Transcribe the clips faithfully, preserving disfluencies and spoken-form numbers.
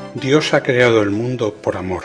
Dios ha creado el mundo por amor.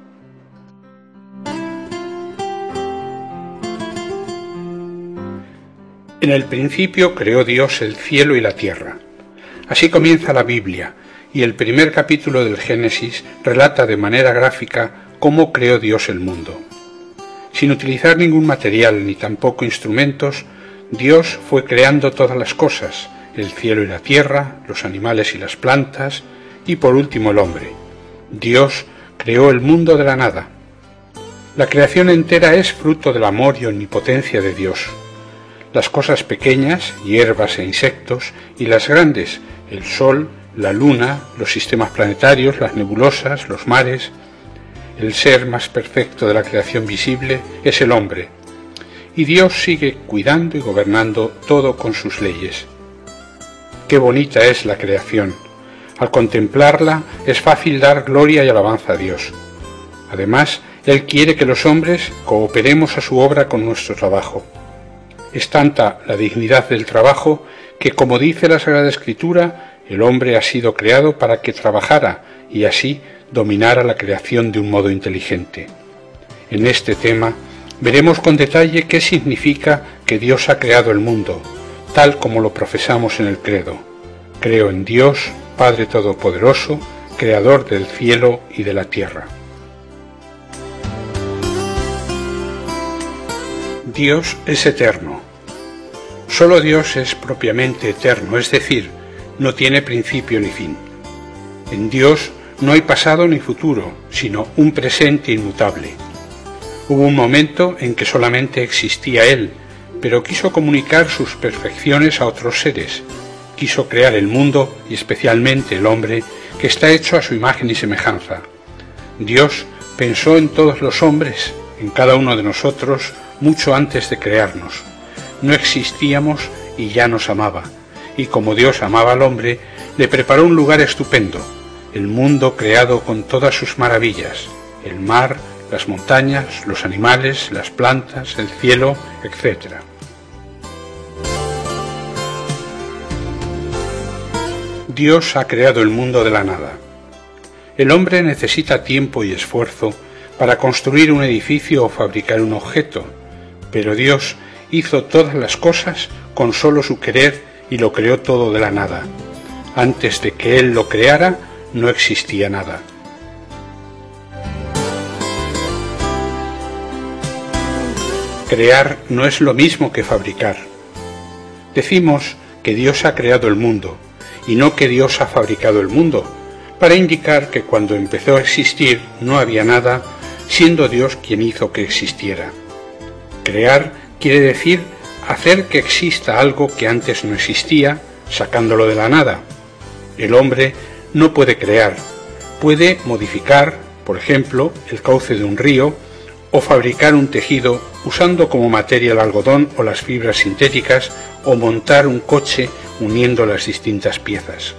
En el principio creó Dios el cielo y la tierra. Así comienza la Biblia, y el primer capítulo del Génesis relata de manera gráfica cómo creó Dios el mundo. Sin utilizar ningún material ni tampoco instrumentos, Dios fue creando todas las cosas, el cielo y la tierra, los animales y las plantas, y por último el hombre. Dios creó el mundo de la nada. La creación entera es fruto del amor y omnipotencia de Dios. Las cosas pequeñas, hierbas e insectos, y las grandes, el sol, la luna, los sistemas planetarios, las nebulosas, los mares. El ser más perfecto de la creación visible es el hombre, y Dios sigue cuidando y gobernando todo con sus leyes. Qué bonita es la creación. Al contemplarla es fácil dar gloria y alabanza a Dios. Además, Él quiere que los hombres cooperemos a su obra con nuestro trabajo. Es tanta la dignidad del trabajo que, como dice la Sagrada Escritura, el hombre ha sido creado para que trabajara y así dominara la creación de un modo inteligente. En este tema veremos con detalle qué significa que Dios ha creado el mundo, tal como lo profesamos en el credo. Creo en Dios, Padre Todopoderoso, Creador del cielo y de la tierra. Dios es eterno. Solo Dios es propiamente eterno, es decir, no tiene principio ni fin. En Dios no hay pasado ni futuro, sino un presente inmutable. Hubo un momento en que solamente existía Él, pero quiso comunicar sus perfecciones a otros seres. Quiso crear el mundo y especialmente el hombre, que está hecho a su imagen y semejanza. Dios pensó en todos los hombres, en cada uno de nosotros, mucho antes de crearnos. No existíamos y ya nos amaba, y como Dios amaba al hombre, le preparó un lugar estupendo, el mundo creado con todas sus maravillas, el mar, las montañas, los animales, las plantas, el cielo, etcétera. Dios ha creado el mundo de la nada. El hombre necesita tiempo y esfuerzo para construir un edificio o fabricar un objeto, pero Dios hizo todas las cosas con solo su querer y lo creó todo de la nada. Antes de que Él lo creara, no existía nada. Crear no es lo mismo que fabricar. Decimos que Dios ha creado el mundo, y no que Dios ha fabricado el mundo, para indicar que cuando empezó a existir no había nada, siendo Dios quien hizo que existiera. Crear quiere decir hacer que exista algo que antes no existía, sacándolo de la nada. El hombre no puede crear, puede modificar, por ejemplo, el cauce de un río, o fabricar un tejido usando como materia el algodón o las fibras sintéticas, o montar un coche uniendo las distintas piezas.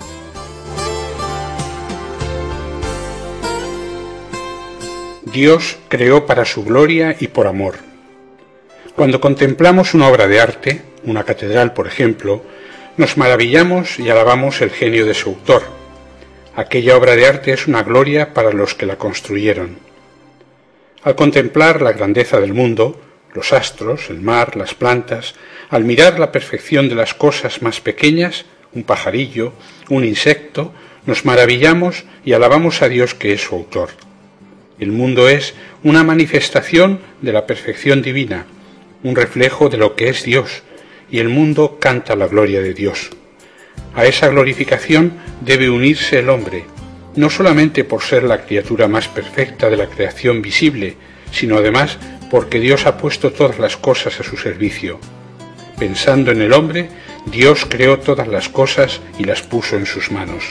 Dios creó para su gloria y por amor. Cuando contemplamos una obra de arte, una catedral por ejemplo, nos maravillamos y alabamos el genio de su autor. Aquella obra de arte es una gloria para los que la construyeron. Al contemplar la grandeza del mundo, los astros, el mar, las plantas, al mirar la perfección de las cosas más pequeñas, un pajarillo, un insecto, nos maravillamos y alabamos a Dios que es su autor. El mundo es una manifestación de la perfección divina, un reflejo de lo que es Dios, y el mundo canta la gloria de Dios. A esa glorificación debe unirse el hombre, no solamente por ser la criatura más perfecta de la creación visible, sino además porque Dios ha puesto todas las cosas a su servicio. Pensando en el hombre, Dios creó todas las cosas y las puso en sus manos.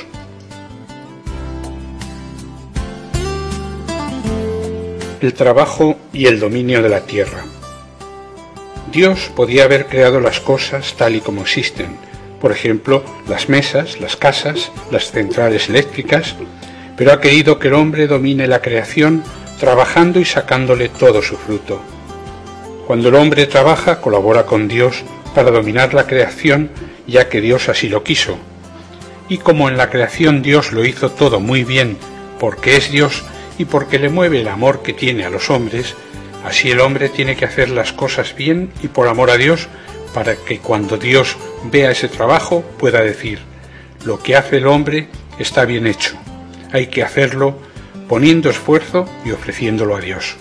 El trabajo y el dominio de la tierra. Dios podía haber creado las cosas tal y como existen, por ejemplo, las mesas, las casas, las centrales eléctricas, pero ha querido que el hombre domine la creación trabajando y sacándole todo su fruto. Cuando el hombre trabaja, colabora con Dios para dominar la creación, ya que Dios así lo quiso. Y como en la creación Dios lo hizo todo muy bien, porque es Dios y porque le mueve el amor que tiene a los hombres, así el hombre tiene que hacer las cosas bien y por amor a Dios, para que cuando Dios vea ese trabajo pueda decir: lo que hace el hombre está bien hecho, hay que hacerlo poniendo esfuerzo y ofreciéndolo a Dios.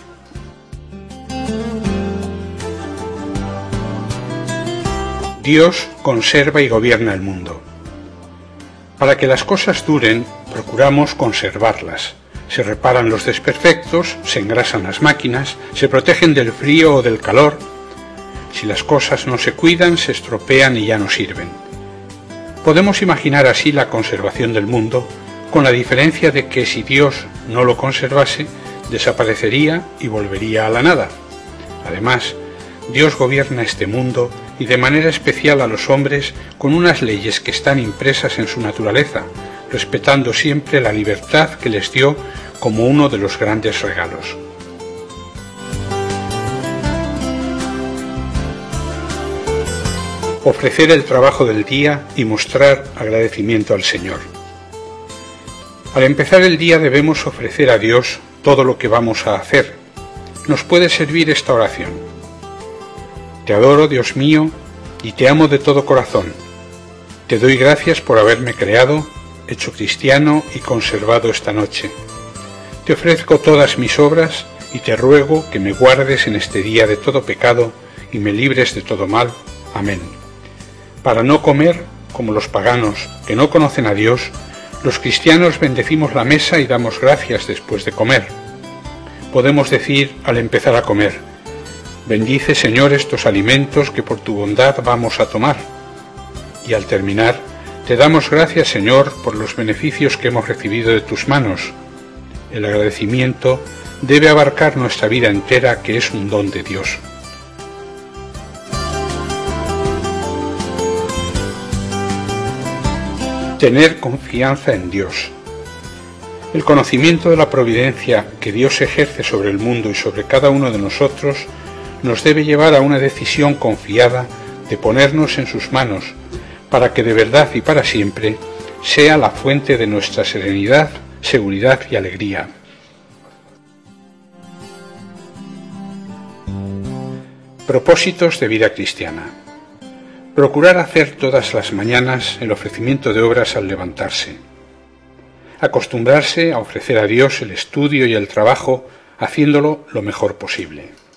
Dios conserva y gobierna el mundo. Para que las cosas duren, procuramos conservarlas. Se reparan los desperfectos, se engrasan las máquinas, se protegen del frío o del calor. Si las cosas no se cuidan, se estropean y ya no sirven. Podemos imaginar así la conservación del mundo, con la diferencia de que si Dios no lo conservase, desaparecería y volvería a la nada. Además, Dios gobierna este mundo y de manera especial a los hombres con unas leyes que están impresas en su naturaleza, respetando siempre la libertad que les dio como uno de los grandes regalos. Ofrecer el trabajo del día y mostrar agradecimiento al Señor. Al empezar el día debemos ofrecer a Dios todo lo que vamos a hacer. Nos puede servir esta oración: Te adoro, Dios mío, y te amo de todo corazón. Te doy gracias por haberme creado, hecho cristiano y conservado esta noche. Te ofrezco todas mis obras y te ruego que me guardes en este día de todo pecado y me libres de todo mal. Amén. Para no comer como los paganos que no conocen a Dios, los cristianos bendecimos la mesa y damos gracias después de comer. Podemos decir al empezar a comer: bendice, Señor, estos alimentos que por tu bondad vamos a tomar. Y al terminar, te damos gracias, Señor, por los beneficios que hemos recibido de tus manos. El agradecimiento debe abarcar nuestra vida entera, que es un don de Dios. Tener confianza en Dios. El conocimiento de la providencia que Dios ejerce sobre el mundo y sobre cada uno de nosotros nos debe llevar a una decisión confiada de ponernos en sus manos, para que de verdad y para siempre sea la fuente de nuestra serenidad, seguridad y alegría. Propósitos de vida cristiana. Procurar hacer todas las mañanas el ofrecimiento de obras al levantarse. Acostumbrarse a ofrecer a Dios el estudio y el trabajo, haciéndolo lo mejor posible.